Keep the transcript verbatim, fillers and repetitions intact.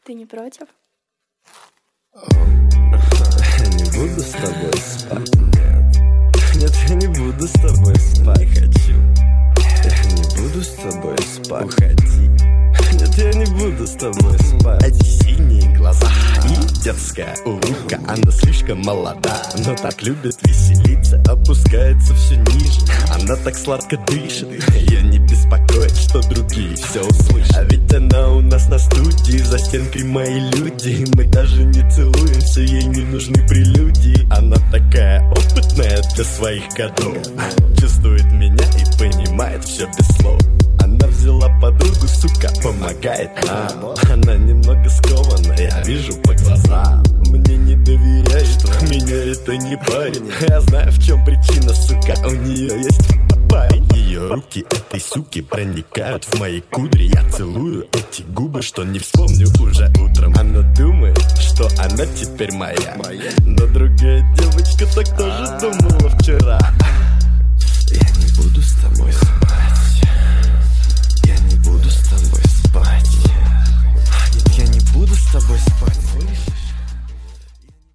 Ты не против? Я не буду с тобой спать. Нет, нет, я не буду с тобой спать. Не хочу. Я не буду с тобой спать. Уходи. Нет, я не буду с тобой спать. Эти синие глаза и детская улыбка. Она слишком молода, но так любит веселиться. Опускается все ниже, она так сладко дышит. Ее не беспокоит, что другие все услышат. А ведь она у нас на студии, за стенкой мои люди. Мы даже не целуемся, ей не нужны прелюдии. Она такая опытная для своих годов. Чувствует меня и понимает все без слов. Она взяла подругу, сука, помогает нам. Она немного скована, я вижу по глазам. Мне не доверяет, что меня это не парень. Я знаю, в чем причина, сука, у нее есть парень. Ее руки этой суки проникают в мои кудри. Я целую эти губы, что не вспомню уже утром. Она думает, что она теперь моя, но другая девочка так тоже думала вчера. Я не буду с тобой